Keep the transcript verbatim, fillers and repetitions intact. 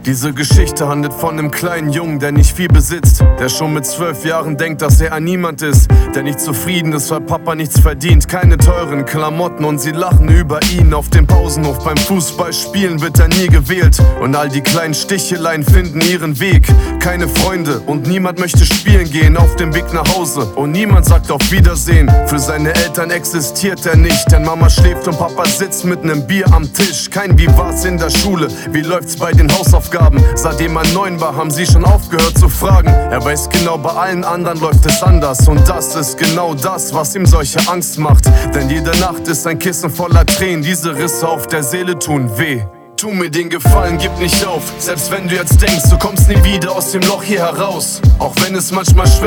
Diese Geschichte handelt von einem kleinen Jungen, der nicht viel besitzt, der schon mit zwölf Jahren denkt, dass er ein Niemand ist, der nicht zufrieden ist, weil Papa nichts verdient, keine teuren Klamotten und sie lachen über ihn. Auf dem Pausenhof beim Fußballspielen wird er nie gewählt und all die kleinen Sticheleien finden ihren Weg. Keine Freunde und niemand möchte spielen gehen auf dem Weg nach Hause und niemand sagt auf Wiedersehen. Für seine Eltern existiert er nicht, denn Mama schläft und Papa sitzt mit nem Bier am Tisch. Kein Wie war's in der Schule, wie läuft's bei den Hausaufgaben? Seitdem er neun war, haben sie schon aufgehört zu fragen. Er weiß genau, bei allen anderen läuft es anders und das ist genau das, was ihm solche Angst macht. Denn jede Nacht ist ein Kissen voller Tränen, diese Risse auf der Seele tun weh. Tu mir den Gefallen, gib nicht auf, selbst wenn du jetzt denkst, du kommst nie wieder aus dem Loch hier heraus. Auch wenn es manchmal schwer